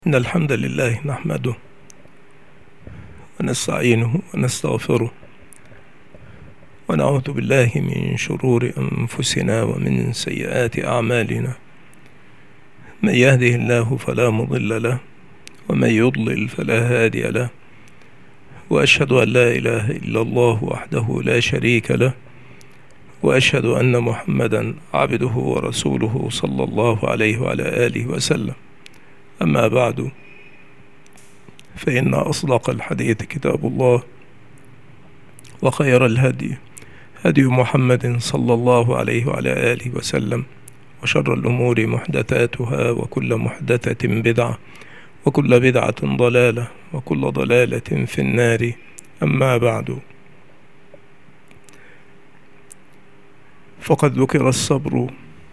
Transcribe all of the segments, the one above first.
إن الحمد لله نحمده ونستعينه ونستغفره ونعوذ بالله من شرور أنفسنا ومن سيئات أعمالنا. من يهده الله فلا مضل له ومن يضلل فلا هادي له، وأشهد أن لا إله إلا الله وحده لا شريك له، وأشهد أن محمدا عبده ورسوله صلى الله عليه وعلى آله وسلم. أما بعد، فإن أصدق الحديث كتاب الله، وخير الهدي هدي محمد صلى الله عليه وعلى آله وسلم، وشر الأمور محدثاتها، وكل محدثة بدعة، وكل بدعة ضلالة، وكل ضلالة في النار. أما بعد، فقد ذكر الصبر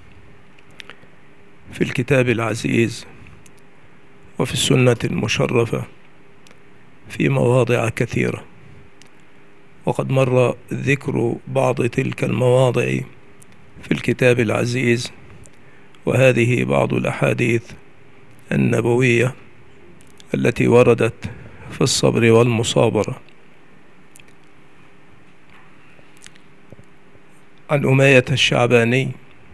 في الكتاب العزيز وفي السنة المشرفة في مواضع كثيرة، وقد مر ذكر بعض تلك المواضع في الكتاب العزيز، وهذه بعض الأحاديث النبوية التي وردت في الصبر والمصابرة. عن أمية الشعباني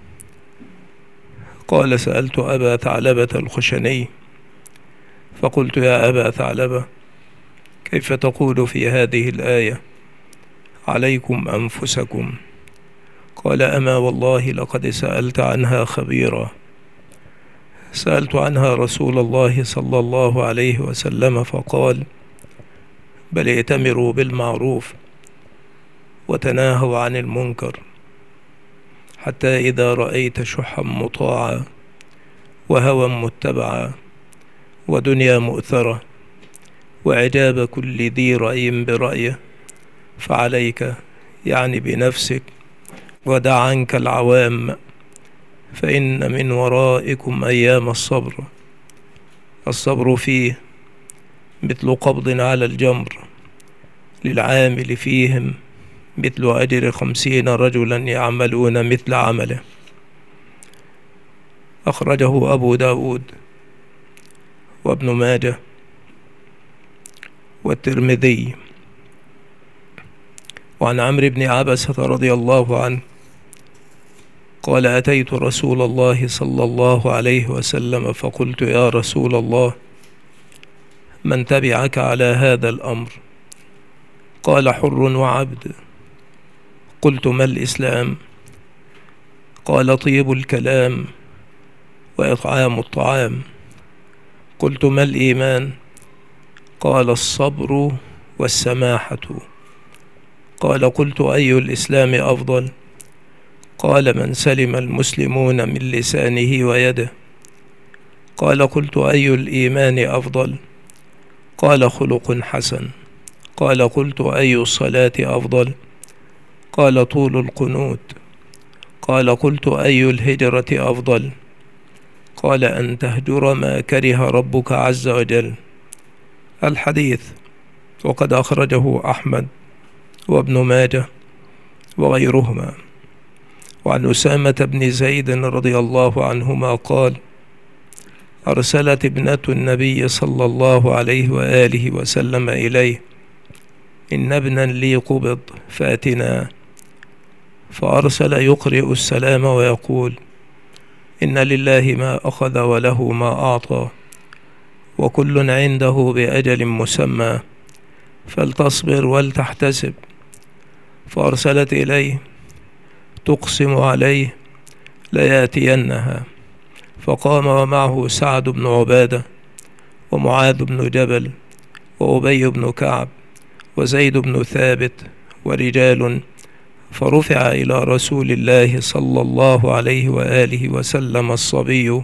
قال: سألت أبا ثعلبة الخشني فقلت: يا أبا ثعلبة، كيف تقول في هذه الآية: عليكم أنفسكم؟ قال: أما والله لقد سألت عنها خبيرا. سألت عنها رسول الله صلى الله عليه وسلم فقال: بل ائتمروا بالمعروف وتناهوا عن المنكر، حتى إذا رأيت شحا مطاعا وهوى متبعا ودنيا مؤثرة وإعجاب كل ذي رأي برأيه، فعليك يعني بنفسك، ودع عنك العوام، فإن من ورائكم أيام الصبر. الصبر فيه مثل قبض على الجمر، للعامل فيهم مثل أجر 50 رجلا يعملون مثل عمله. أخرجه أبو داود وابن ماجه والترمذي. وعن عمرو بن عبسة رضي الله عنه قال: أتيت رسول الله صلى الله عليه وسلم فقلت: يا رسول الله، من تبعك على هذا الأمر؟ قال: حر وعبد. قلت: ما الإسلام؟ قال: طيب الكلام وإطعام الطعام. قلت: ما الإيمان؟ قال: الصبر والسماحة. قال: قلت: أي الإسلام أفضل؟ قال: من سلم المسلمون من لسانه ويده. قال: قلت: أي الإيمان أفضل؟ قال: خلق حسن. قال: قلت: أي الصلاة أفضل؟ قال: طول القنوت. قال: قلت: أي الهجرة أفضل؟ قال: أن تهجر ما كره ربك عز وجل. الحديث وقد أخرجه أحمد وابن ماجه وغيرهما. وعن أسامة بن زيد رضي الله عنهما قال: أرسلت ابنة النبي صلى الله عليه وآله وسلم إليه: إن ابنا لي قبض فأتنا. فأرسل يقرئ السلام ويقول: إن لله ما أخذ وله ما أعطى، وكل عنده بأجل مسمى، فلتصبر ولتحتسب. فأرسلت إليه تقسم عليه ليأتينها، فقام ومعه سعد بن عبادة ومعاذ بن جبل وأبي بن كعب وزيد بن ثابت ورجال، فرفع إلى رسول الله صلى الله عليه وآله وسلم الصبي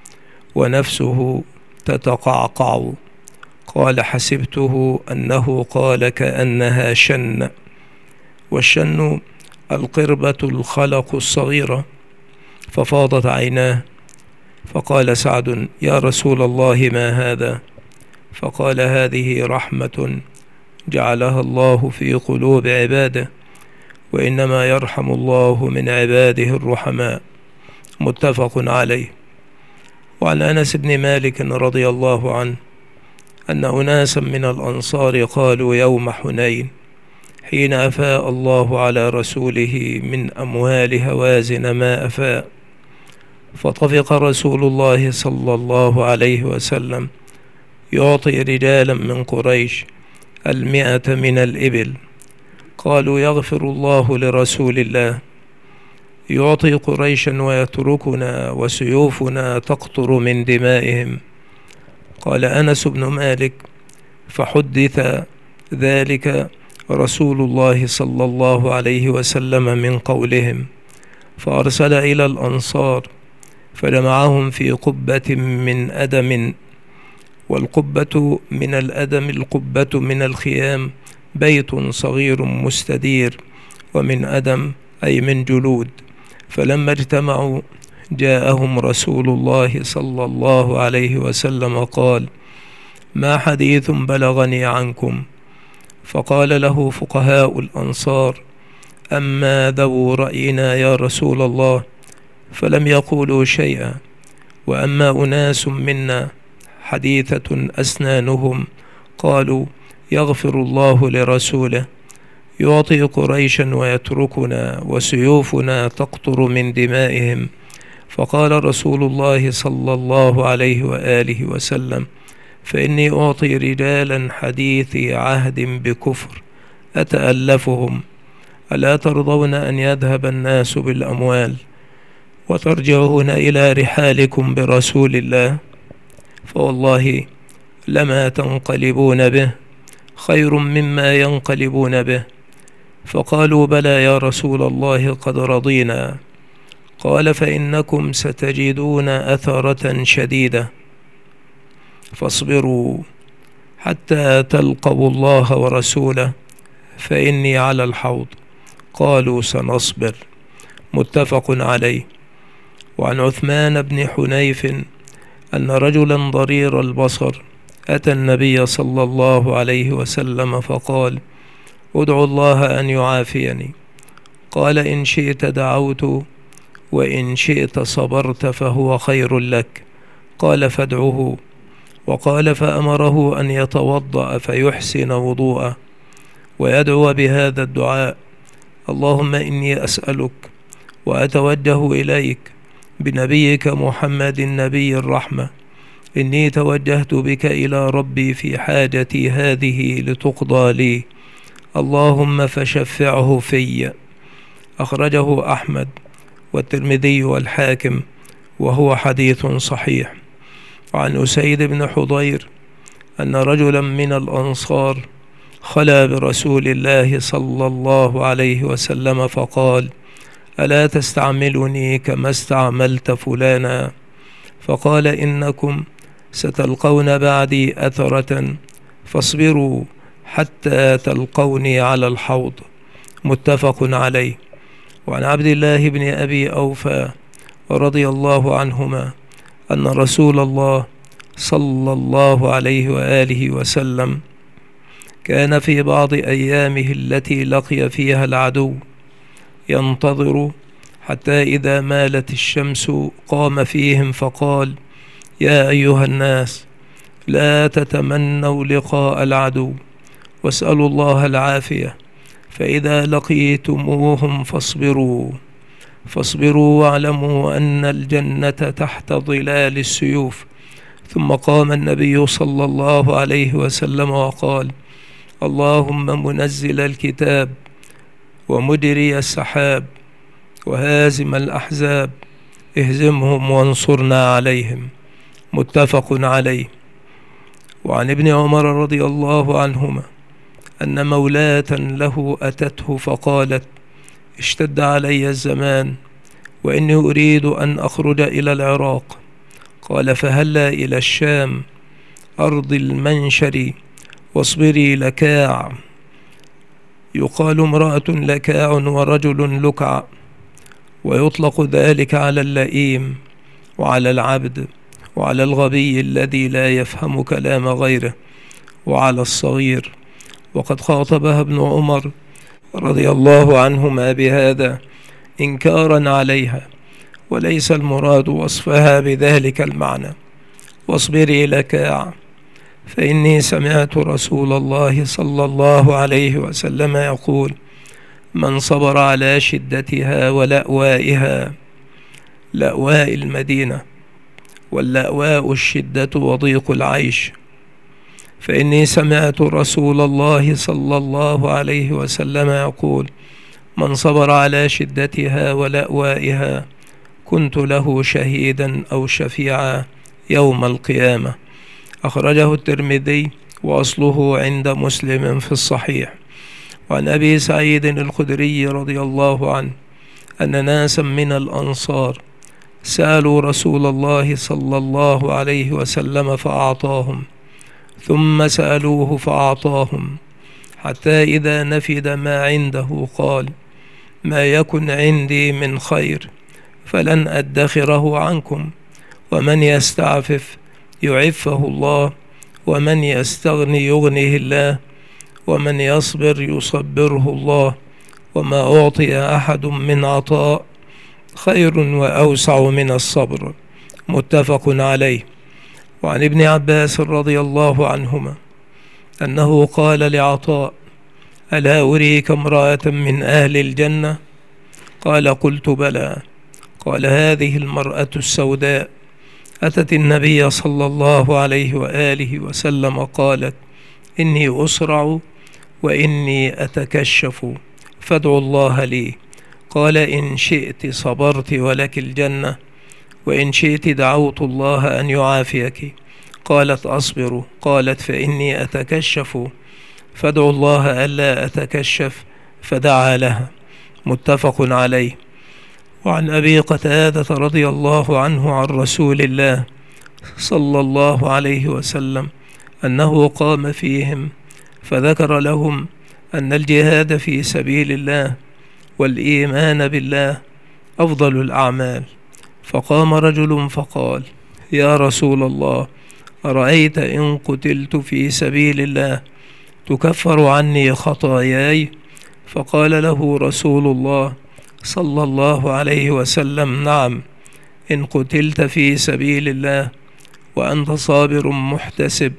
ونفسه تتقعقع. قال: حسبته أنه قال كأنها شن، والشن القربة الخلق الصغيرة. ففاضت عيناه، فقال سعد: يا رسول الله، ما هذا؟ فقال: هذه رحمة جعلها الله في قلوب عباده، وإنما يرحم الله من عباده الرحماء. متفق عليه. وعن أنس بن مالك رضي الله عنه أن أناسا من الأنصار قالوا يوم حنين حين أفاء الله على رسوله من أموال هوازن ما أفاء: فطفق رسول الله صلى الله عليه وسلم يعطي رجالا من قريش 100 من الإبل. قالوا: يغفر الله لرسول الله، يعطي قريشا ويتركنا وسيوفنا تقطر من دمائهم. قال أنس بن مالك: فحدث ذلك رسول الله صلى الله عليه وسلم من قولهم، فأرسل إلى الأنصار فجمعهم في قبة من أدم، والقبة من الأدم القبة من الخيام بيت صغير مستدير، ومن أدم أي من جلود. فلما اجتمعوا جاءهم رسول الله صلى الله عليه وسلم قال: ما حديث بلغني عنكم؟ فقال له فقهاء الأنصار: أما ذو رأينا يا رسول الله فلم يقولوا شيئا، وأما أناس منا حديثة أسنانهم قالوا: يغفر الله لرسوله، يعطي قريشا ويتركنا وسيوفنا تقطر من دمائهم. فقال رسول الله صلى الله عليه وآله وسلم: فإني أعطي رجالا حديثي عهد بكفر أتألفهم، ألا ترضون أن يذهب الناس بالأموال وترجعون إلى رحالكم برسول الله؟ فوالله لما تنقلبون به خير مما ينقلبون به. فقالوا: بلى يا رسول الله قد رضينا. قال: فإنكم ستجدون أثرة شديدة، فاصبروا حتى تلقوا الله ورسوله، فإني على الحوض. قالوا: سنصبر. متفق عليه. وعن عثمان بن حنيف أن رجلا ضرير البصر أتى النبي صلى الله عليه وسلم فقال: ادعو الله أن يعافيني. قال: إن شئت دعوت، وإن شئت صبرت فهو خير لك. قال: فادعه. وقال: فأمره أن يتوضأ فيحسن وضوءه ويدعو بهذا الدعاء: اللهم إني أسألك وأتوجه إليك بنبيك محمد نبي الرحمة، إني توجهت بك إلى ربي في حاجتي هذه لتقضى لي، اللهم فشفعه في. أخرجه أحمد والترمذي والحاكم، وهو حديث صحيح. وعن أسيد بن حضير أن رجلا من الأنصار خلا برسول الله صلى الله عليه وسلم فقال: ألا تستعملني كما استعملت فلانا؟ فقال: إنكم ستلقون بعدي أثرة، فاصبروا حتى تلقوني على الحوض. متفق عليه. وعن عبد الله بن أبي أوفى رضي الله عنهما أن رسول الله صلى الله عليه وآله وسلم كان في بعض أيامه التي لقي فيها العدو ينتظر حتى إذا مالت الشمس قام فيهم فقال: يا أيها الناس، لا تتمنوا لقاء العدو واسألوا الله العافية، فإذا لقيتموهم فاصبروا واعلموا أن الجنة تحت ظلال السيوف. ثم قام النبي صلى الله عليه وسلم وقال: اللهم منزل الكتاب ومجري السحاب وهازم الأحزاب، اهزمهم وانصرنا عليهم. متفق عليه. وعن ابن عمر رضي الله عنهما أن مولاة له أتته فقالت: اشتد علي الزمان وإني أريد أن أخرج إلى العراق. قال: فهلا إلى الشام أرض المنشر واصبري لكاع. يقال امرأة لكاع ورجل لكع، ويطلق ذلك على اللئيم وعلى العبد وعلى الغبي الذي لا يفهم كلام غيره وعلى الصغير. وقد خاطبها ابن عمر رضي الله عنهما بهذا إنكارا عليها، وليس المراد وصفها بذلك المعنى. واصبري لكاع، فإني سمعت رسول الله صلى الله عليه وسلم يقول: من صبر على شدتها ولأوائها، لأواء المدينة، واللأواء الشدة وضيق العيش، فإني سمعت رسول الله صلى الله عليه وسلم يقول: من صبر على شدتها ولأوائها كنت له شهيدا أو شفيعا يوم القيامة. أخرجه الترمذي وأصله عند مسلم في الصحيح. وعن أبي سعيد الخدري رضي الله عنه أن ناسا من الأنصار سألوا رسول الله صلى الله عليه وسلم فأعطاهم، ثم سألوه فأعطاهم، حتى إذا نفد ما عنده قال: ما يكن عندي من خير فلن أدخره عنكم، ومن يستعفف يعفه الله، ومن يستغني يغنيه الله، ومن يصبر يصبره الله، وما أعطي أحد من عطاء خير وأوسع من الصبر. متفق عليه. وعن ابن عباس رضي الله عنهما أنه قال لعطاء: ألا أريك امرأة من أهل الجنة؟ قال: قلت بلى. قال: هذه المرأة السوداء أتت النبي صلى الله عليه وآله وسلم قالت: إني أسرع وإني أتكشف فادعوا الله لي. قال: إن شئت صبرت ولك الجنة، وإن شئت دعوت الله أن يعافيك. قالت: أصبر. قالت: فإني أتكشف فادعوا الله ألا أتكشف، فدعا لها. متفق عليه. وعن أبي قتادة رضي الله عنه عن رسول الله صلى الله عليه وسلم أنه قام فيهم فذكر لهم أن الجهاد في سبيل الله والإيمان بالله أفضل الأعمال. فقام رجل فقال: يا رسول الله، أرأيت إن قتلت في سبيل الله تكفر عني خطاياي؟ فقال له رسول الله صلى الله عليه وسلم: نعم، إن قتلت في سبيل الله وأنت صابر محتسب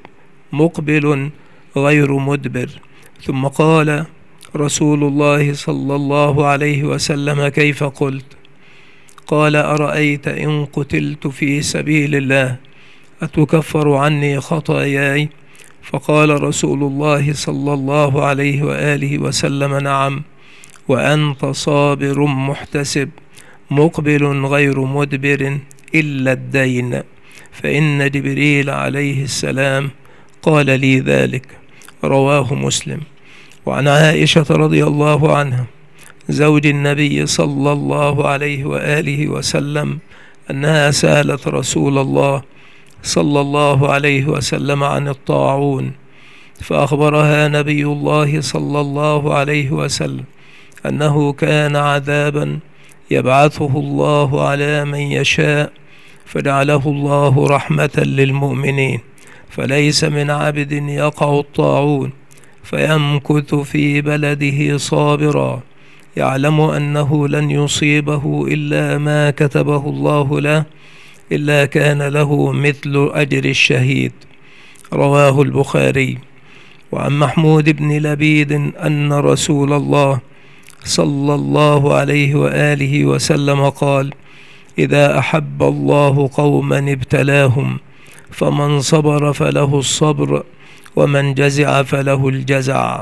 مقبل غير مدبر. ثم قال رسول الله صلى الله عليه وسلم: كيف قلت؟ قال: أرأيت إن قتلت في سبيل الله أتكفر عني خطاياي؟ فقال رسول الله صلى الله عليه وآله وسلم: نعم، وأنت صابر محتسب مقبل غير مدبر إلا الدين، فإن جبريل عليه السلام قال لي ذلك. رواه مسلم. وعن عائشة رضي الله عنها زوج النبي صلى الله عليه وآله وسلم أنها سألت رسول الله صلى الله عليه وسلم عن الطاعون، فأخبرها نبي الله صلى الله عليه وسلم أنه كان عذابا يبعثه الله على من يشاء، فجعله الله رحمة للمؤمنين، فليس من عبد يقع الطاعون فيمكث في بلده صابرا يعلم أنه لن يصيبه إلا ما كتبه الله له، إلا كان له مثل أجر الشهيد. رواه البخاري. وعن محمود بن لبيد أن رسول الله صلى الله عليه وآله وسلم قال: إذا أحب الله قوما ابتلاهم، فمن صبر فله الصبر، ومن جزع فله الجزع.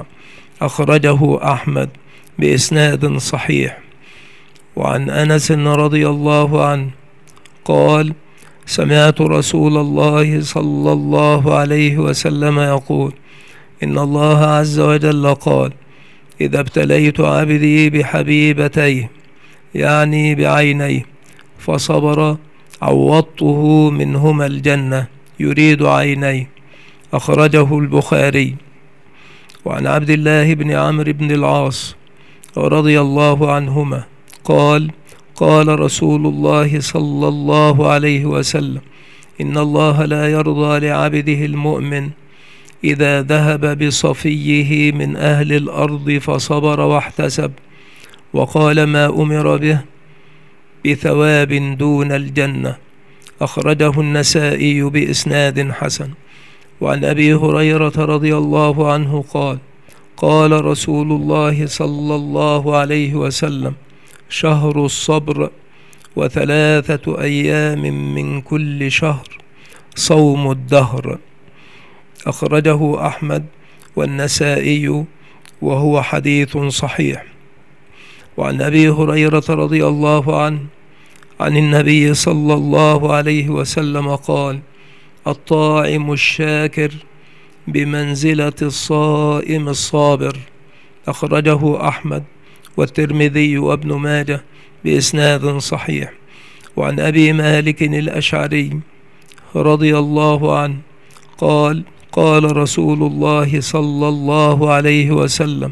أخرجه أحمد بإسناد صحيح. وعن أنس رضي الله عنه قال: سمعت رسول الله صلى الله عليه وسلم يقول: إن الله عز وجل قال: إذا ابتليت عبدي بحبيبتيه، يعني بعينيه، فصبر عوضته منهما الجنة، يريد عينيه. أخرجه البخاري. وعن عبد الله بن عمرو بن العاص رضي الله عنهما قال: قال رسول الله صلى الله عليه وسلم: إن الله لا يرضى لعبده المؤمن إذا ذهب بصفيه من أهل الأرض فصبر واحتسب، وقال ما أمر به بثواب دون الجنة. أخرجه النسائي بإسناد حسن. وعن أبي هريرة رضي الله عنه قال: قال رسول الله صلى الله عليه وسلم: شهر الصبر، و3 أيام من كل شهر صوم الدهر. أخرجه أحمد والنسائي وهو حديث صحيح. وعن أبي هريرة رضي الله عنه عن النبي صلى الله عليه وسلم قال: الطاعم الشاكر بمنزلة الصائم الصابر. أخرجه أحمد والترمذي وابن ماجه بإسناد صحيح. وعن أبي مالك الأشعري رضي الله عنه قال: قال رسول الله صلى الله عليه وسلم: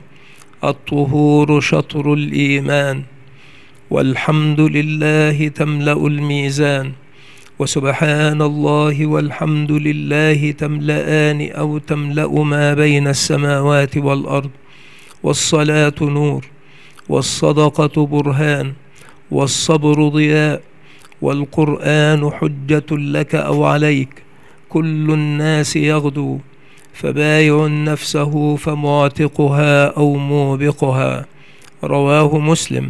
الطهور شطر الإيمان، والحمد لله تملأ الميزان، وسبحان الله والحمد لله تملأان أو تملأ ما بين السماوات والأرض، والصلاة نور، والصدقة برهان، والصبر ضياء، والقرآن حجة لك أو عليك، كل الناس يغدو، فبايع نفسه فمعتقها أو موبقها. رواه مسلم.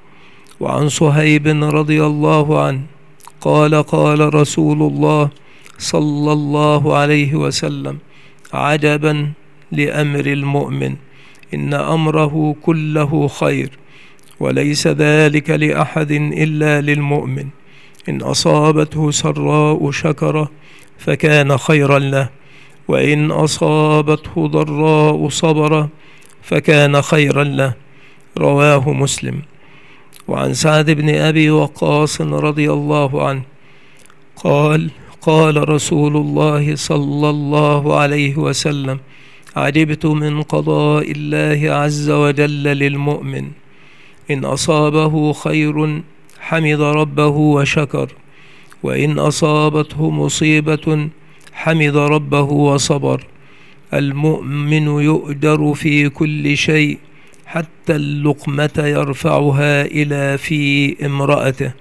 وعن صهيب رضي الله عنه قال: قال رسول الله صلى الله عليه وسلم: عجبا لأمر المؤمن، إن أمره كله خير، وليس ذلك لأحد إلا للمؤمن، إن أصابته سراء شكر فكان خيرا له، وإن أصابته ضراء صبر فكان خيرا له. رواه مسلم. وعن سعد بن أبي وقاص رضي الله عنه قال: قال رسول الله صلى الله عليه وسلم: عجبت من قضاء الله عز وجل للمؤمن، إن أصابه خير حمد ربه وشكر، وإن أصابته مصيبة حمد ربه وصبر. المؤمن يؤجر في كل شيء حتى اللقمة يرفعها إلى في امرأته.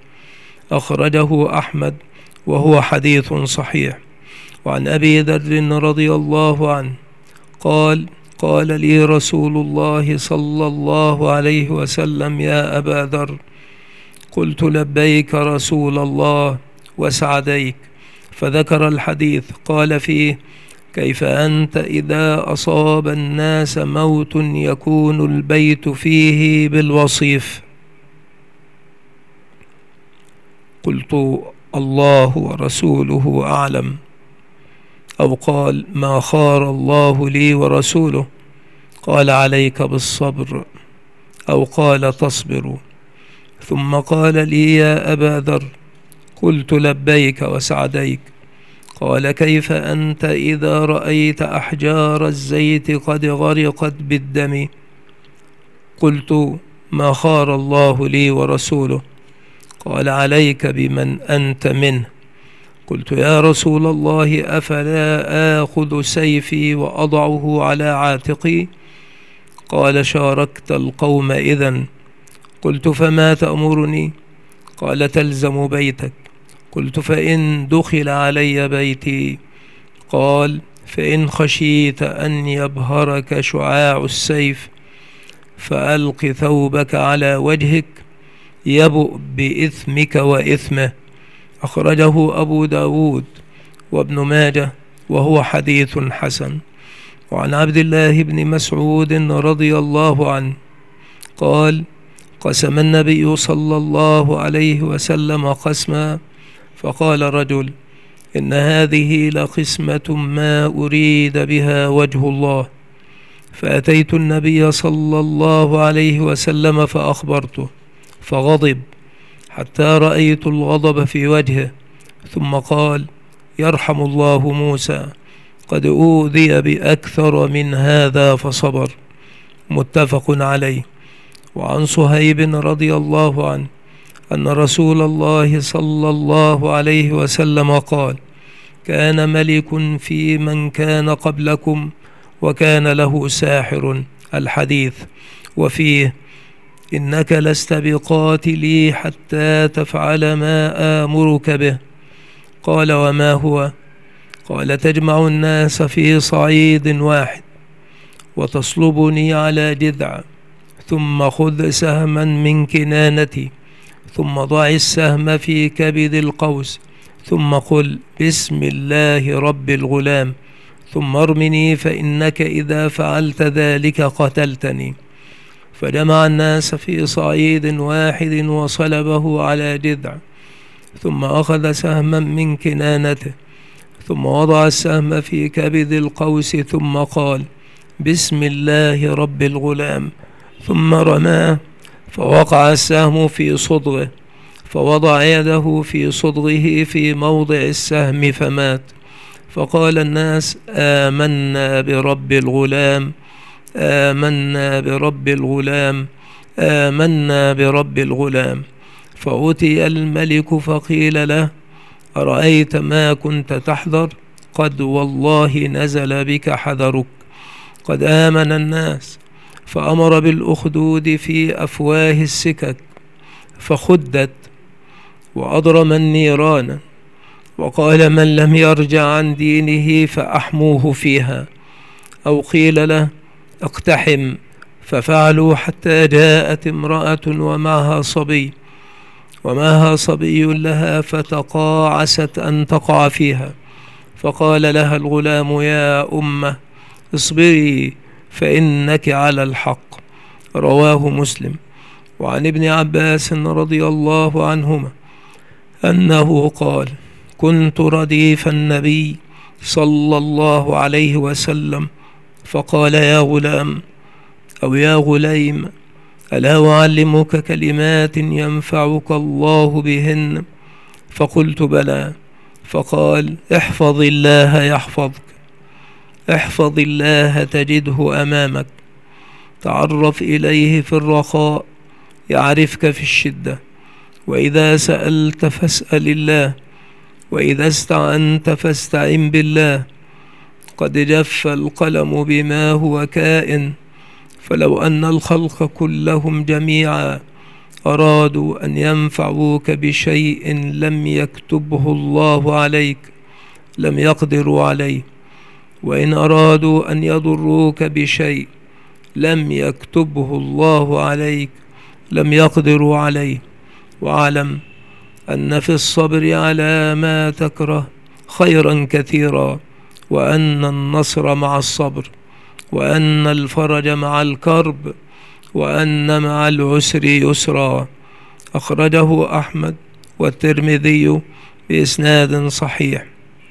أخرجه أحمد وهو حديث صحيح. وعن أبي ذر رضي الله عنه قال: قال لي رسول الله صلى الله عليه وسلم: يا أبا ذر. قلت: لبيك رسول الله وسعديك. فذكر الحديث، قال فيه: كيف أنت إذا أصاب الناس موت يكون البيت فيه بالوصيف؟ قلت: الله ورسوله أعلم. أو قال: ما خار الله لي ورسوله. قال: عليك بالصبر. أو قال: تصبر. ثم قال لي: يا أبا ذر. قلت: لبيك وسعديك. قال: كيف أنت إذا رأيت أحجار الزيت قد غرقت بالدم؟ قلت: ما خار الله لي ورسوله. قال: عليك بمن أنت منه. قلت: يا رسول الله، أفلا آخذ سيفي وأضعه على عاتقي؟ قال: شاركت القوم إذن. قلت: فما تأمرني؟ قال: تلزم بيتك. قلت: فإن دخل علي بيتي؟ قال: فإن خشيت أن يبهرك شعاع السيف فألق ثوبك على وجهك يبؤ بإثمك وإثمه. أخرجه أبو داود وابن ماجه وهو حديث حسن. وعن عبد الله بن مسعود رضي الله عنه قال: قسم النبي صلى الله عليه وسلم قسما، فقال رجل: إن هذه لقسمة ما أريد بها وجه الله. فأتيت النبي صلى الله عليه وسلم فأخبرته، فغضب حتى رأيت الغضب في وجهه، ثم قال: يرحم الله موسى، قد أوذي بأكثر من هذا فصبر. متفق عليه. وعن صهيب رضي الله عنه أن رسول الله صلى الله عليه وسلم قال: كان ملك في من كان قبلكم وكان له ساحر. الحديث. وفيه: إنك لست بقاتلي حتى تفعل ما آمرك به. قال: وما هو؟ قال: تجمع الناس في صعيد واحد وتصلبني على جذع، ثم خذ سهما من كنانتي، ثم ضع السهم في كبد القوس، ثم قل: بسم الله رب الغلام، ثم ارمني، فإنك إذا فعلت ذلك قتلتني. فجمع الناس في صعيد واحد وصلبه على جذع، ثم أخذ سهما من كنانته، ثم وضع السهم في كبد القوس، ثم قال: بسم الله رب الغلام، ثم رماه، فوقع السهم في صدغه، فوضع يده في صدغه في موضع السهم فمات. فقال الناس: آمنا برب الغلام، آمنا برب الغلام، آمنا برب الغلام. فأتي الملك فقيل له: أرأيت ما كنت تحذر؟ قد والله نزل بك حذرك. قد آمن الناس. فأمر بالأخدود في أفواه السكك فخدت، وأضرم النيران، وقال: من لم يرجع عن دينه فأحموه فيها. أو قيل له: اقتحم، ففعلوا حتى جاءت امرأة ومعها صبي لها، فتقاعست أن تقع فيها. فقال لها الغلام: يا أمه اصبري فإنك على الحق. رواه مسلم. وعن ابن عباس رضي الله عنهما أنه قال: كنت رديف النبي صلى الله عليه وسلم، فقال: يا غلام أو يا غليم، ألا أعلمك كلمات ينفعك الله بهن؟ فقلت: بلى. فقال: احفظ الله يحفظك، احفظ الله تجده أمامك، تعرف إليه في الرخاء يعرفك في الشدة، وإذا سألت فاسأل الله، وإذا استعنت فاستعن بالله. قد جف القلم بما هو كائن، فلو أن الخلق كلهم جميعا أرادوا أن ينفعوك بشيء لم يكتبه الله عليك لم يقدروا عليه، وإن أرادوا أن يضروك بشيء لم يكتبه الله عليك لم يقدروا عليه. واعلم أن في الصبر على ما تكره خيرا كثيرا، وأن النصر مع الصبر، وأن الفرج مع الكرب، وأن مع العسر يسرا. أخرجه أحمد والترمذي بإسناد صحيح.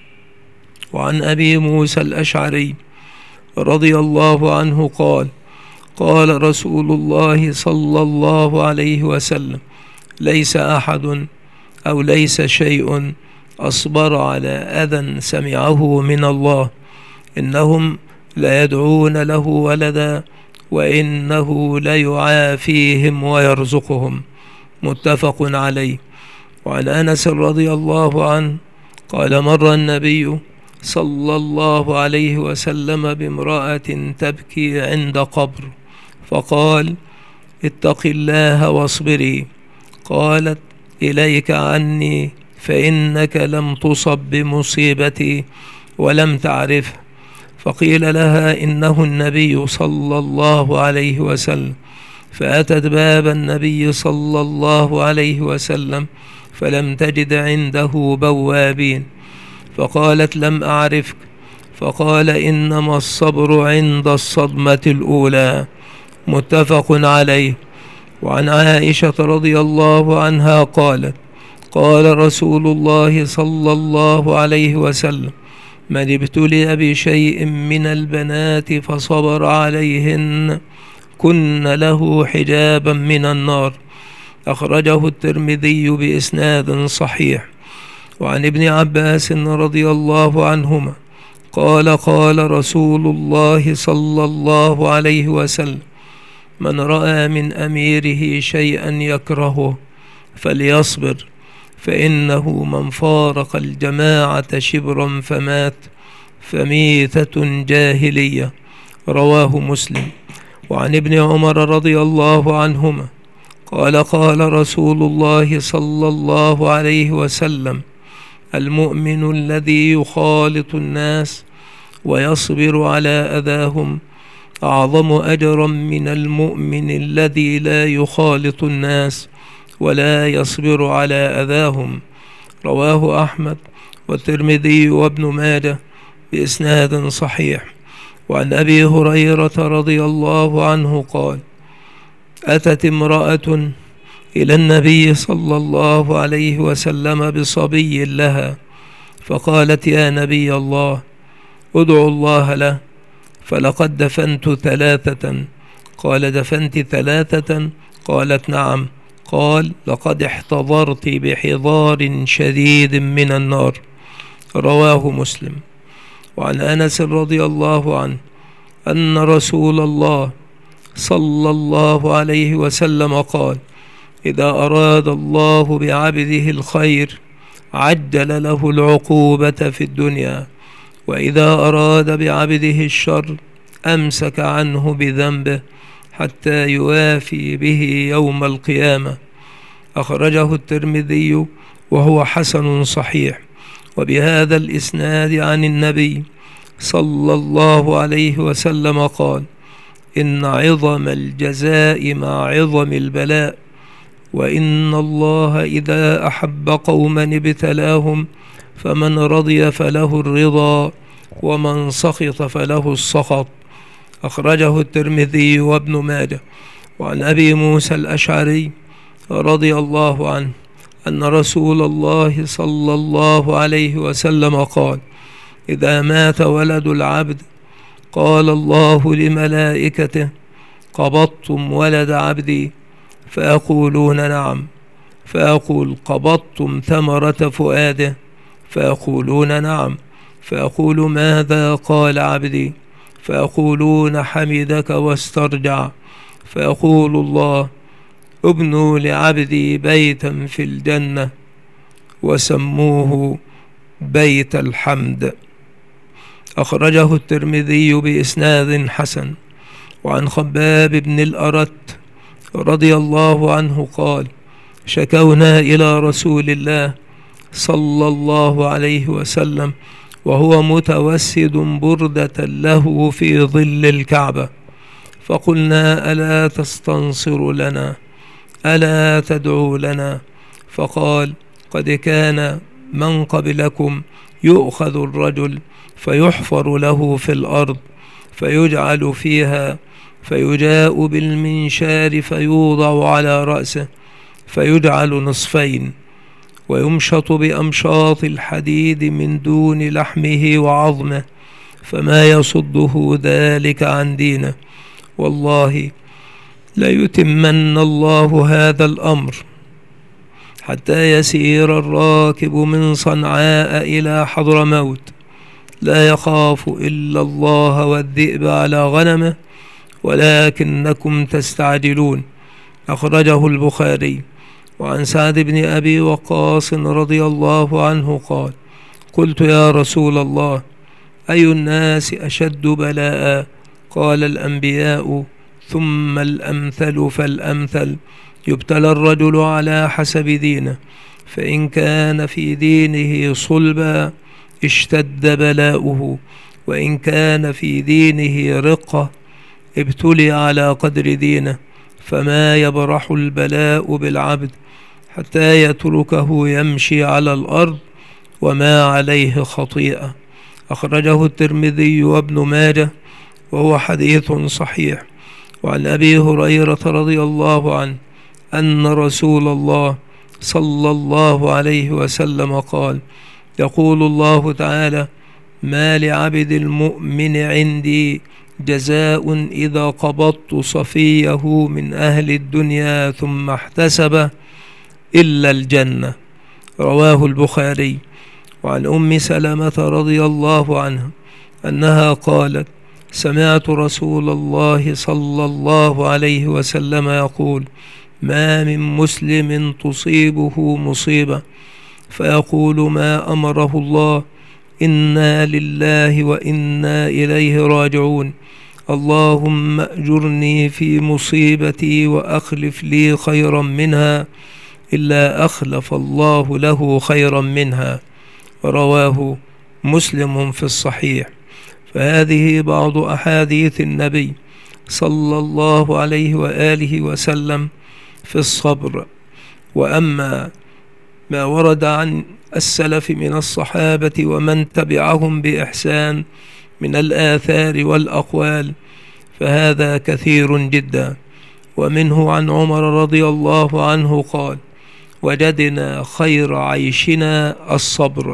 وعن أبي موسى الأشعري رضي الله عنه قال: قال رسول الله صلى الله عليه وسلم: ليس أحد أو ليس شيء أصبر على أذى سمعه من الله، إنهم ليدعون له ولدا، وإنه ليعافيهم ويرزقهم. متفق عليه. وعن أنس رضي الله عنه قال: مر النبي صلى الله عليه وسلم بامرأة تبكي عند قبر، فقال: اتق الله واصبري. قالت: إليك عني، فإنك لم تصب بمصيبتي ولم تعرفه. فقيل لها: إنه النبي صلى الله عليه وسلم. فأتت باب النبي صلى الله عليه وسلم فلم تجد عنده بوابين، فقالت: لم أعرفك. فقال: إنما الصبر عند الصدمة الأولى. متفق عليه. وعن عائشة رضي الله عنها قالت: قال رسول الله صلى الله عليه وسلم: من ابتلي بشيء من البنات فصبر عليهن كن له حجابا من النار. أخرجه الترمذي بإسناد صحيح. وعن ابن عباس رضي الله عنهما قال: قال رسول الله صلى الله عليه وسلم: من رأى من أميره شيئا يكرهه فليصبر، فإنه من فارق الجماعة شبرا فمات فميتة جاهلية. رواه مسلم. وعن ابن عمر رضي الله عنهما قال: قال رسول الله صلى الله عليه وسلم: المؤمن الذي يخالط الناس ويصبر على أذاهم أعظم أجرا من المؤمن الذي لا يخالط الناس ولا يصبر على أذاهم. رواه أحمد والترمذي وابن ماجه بإسناد صحيح. وعن أبي هريرة رضي الله عنه قال: أتت امرأة إلى النبي صلى الله عليه وسلم بصبي لها، فقالت: يا نبي الله، ادعو الله له، فلقد دفنت 3. قال: دفنت 3؟ قالت: نعم. قال: لقد احتضرت بحضار شديد من النار. رواه مسلم. وعن أنس رضي الله عنه أن رسول الله صلى الله عليه وسلم قال: إذا أراد الله بعبده الخير عجل له العقوبة في الدنيا، وإذا أراد بعبده الشر أمسك عنه بذنبه حتى يوافي به يوم القيامة. أخرجه الترمذي وهو حسن صحيح. وبهذا الإسناد عن النبي صلى الله عليه وسلم قال: إن عظم الجزاء مع عظم البلاء، وإن الله إذا أحب قوما ابتلاهم، فمن رضي فله الرضا ومن سخط فله السخط. أخرجه الترمذي وابن ماجه. وعن أبي موسى الأشعري رضي الله عنه أن رسول الله صلى الله عليه وسلم قال: إذا مات ولد العبد قال الله لملائكته: قبضتم ولد عبدي؟ فيقولون: نعم. فيقول: قبضتم ثمرة فؤاده؟ فيقولون: نعم. فيقول: ماذا قال عبدي؟ فيقولون: حمدك واسترجع. فيقول الله: ابنوا لعبدي بيتا في الجنة وسموه بيت الحمد. أخرجه الترمذي بإسناد حسن. وعن خباب بن الأرت رضي الله عنه قال: شكونا إلى رسول الله صلى الله عليه وسلم وهو متوسد بردة له في ظل الكعبة، فقلنا: ألا تستنصر لنا؟ ألا تدعو لنا؟ فقال: قد كان من قبلكم يؤخذ الرجل فيحفر له في الأرض فيجعل فيها، فيجاء بالمنشار فيوضع على رأسه فيجعل نصفين، ويمشط بأمشاط الحديد من دون لحمه وعظمه، فما يصده ذلك عن دينه. والله ليتمن الله هذا الأمر حتى يسير الراكب من صنعاء إلى حضرموت لا يخاف إلا الله والذئب على غنمه، ولكنكم تستعجلون. أخرجه البخاري. وعن سعد بن أبي وقاص رضي الله عنه قال: قلت: يا رسول الله، أي الناس أشد بلاء؟ قال: الأنبياء، ثم الأمثل فالأمثل، يبتلى الرجل على حسب دينه، فإن كان في دينه صلبا اشتد بلاؤه، وإن كان في دينه رقة ابتلي على قدر دينه، فما يبرح البلاء بالعبد حتى يتركه يمشي على الأرض وما عليه خطيئة. أخرجه الترمذي وابن ماجه وهو حديث صحيح. وعن أبي هريرة رضي الله عنه أن رسول الله صلى الله عليه وسلم قال: يقول الله تعالى: ما لعبد المؤمن عندي جزاء إذا قبضت صفيه من أهل الدنيا ثم احتسبه إلا الجنة. رواه البخاري. وعن أم سلمة رضي الله عنها أنها قالت: سمعت رسول الله صلى الله عليه وسلم يقول: ما من مسلم تصيبه مصيبة فيقول ما أمره الله إنا لله وإنا إليه راجعون، اللهم أجرني في مصيبتي وأخلف لي خيرا منها إلا أخلف الله له خيرا منها. رواه مسلم في الصحيح. فهذه بعض أحاديث النبي صلى الله عليه وآله وسلم في الصبر. وأما ما ورد عن السلف من الصحابة ومن تبعهم بإحسان من الآثار والأقوال فهذا كثير جدا. ومنه عن عمر رضي الله عنه قال: وجدنا خير عيشنا الصبر.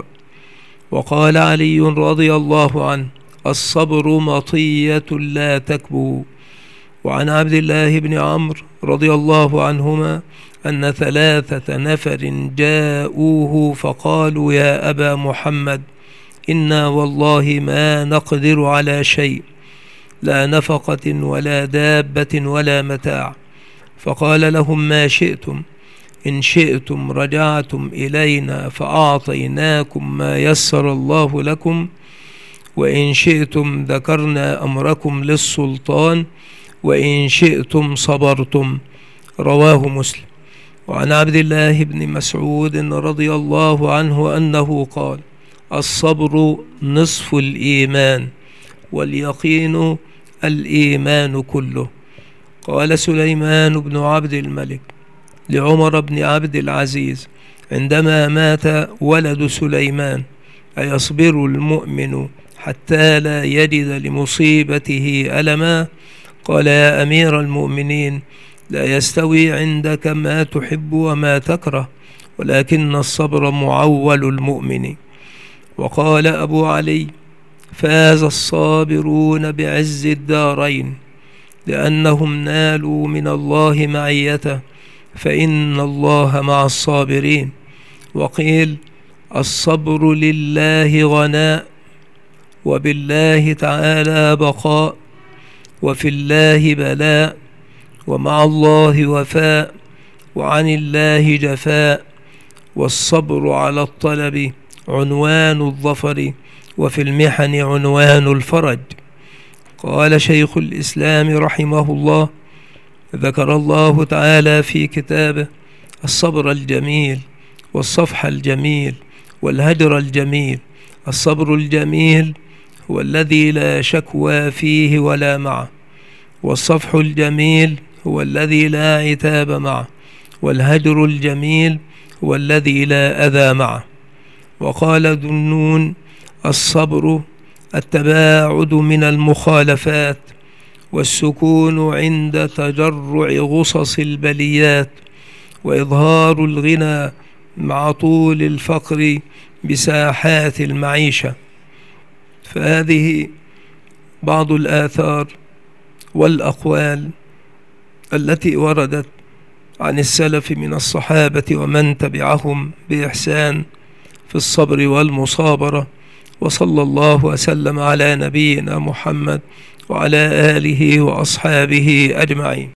وقال علي رضي الله عنه: الصبر مطية لا تكبو. وعن عبد الله بن عمرو رضي الله عنهما أن 3 نفر جاءوه فقالوا: يا أبا محمد، إنا والله ما نقدر على شيء، لا نفقة ولا دابة ولا متاع. فقال لهم: ما شئتم، إن شئتم رجعتم إلينا فأعطيناكم ما يسر الله لكم، وإن شئتم ذكرنا أمركم للسلطان، وإن شئتم صبرتم. رواه مسلم. وعن عبد الله بن مسعود رضي الله عنه أنه قال: الصبر نصف الإيمان، واليقين الإيمان كله. قال سليمان بن عبد الملك لعمر بن عبد العزيز عندما مات ولد سليمان: أيصبر المؤمن حتى لا يجد لمصيبته ألما؟ قال: يا أمير المؤمنين، لا يستوي عندك ما تحب وما تكره، ولكن الصبر معول المؤمن. وقال أبو علي: فاز الصابرون بعز الدارين، لأنهم نالوا من الله معيته، فإن الله مع الصابرين. وقيل: الصبر لله غناء، وبالله تعالى بقاء، وفي الله بلاء، ومع الله وفاء، وعن الله جفاء. والصبر على الطلب عنوان الظفر، وفي المحن عنوان الفرج. قال شيخ الإسلام رحمه الله: ذكر الله تعالى في كتابه الصبر الجميل، والصفح الجميل، والهجر الجميل. الصبر الجميل هو الذي لا شكوى فيه ولا معه، والصفح الجميل هو الذي لا عتاب معه، والهجر الجميل هو الذي لا أذى معه. وقال ذو النون: الصبر التباعد من المخالفات، والسكون عند تجرع غصص البليات، وإظهار الغنى مع طول الفقر بساحات المعيشة. فهذه بعض الآثار والأقوال التي وردت عن السلف من الصحابة ومن تبعهم بإحسان في الصبر والمصابرة. وصلى الله وسلم على نبينا محمد وعلى آله وأصحابه أجمعين.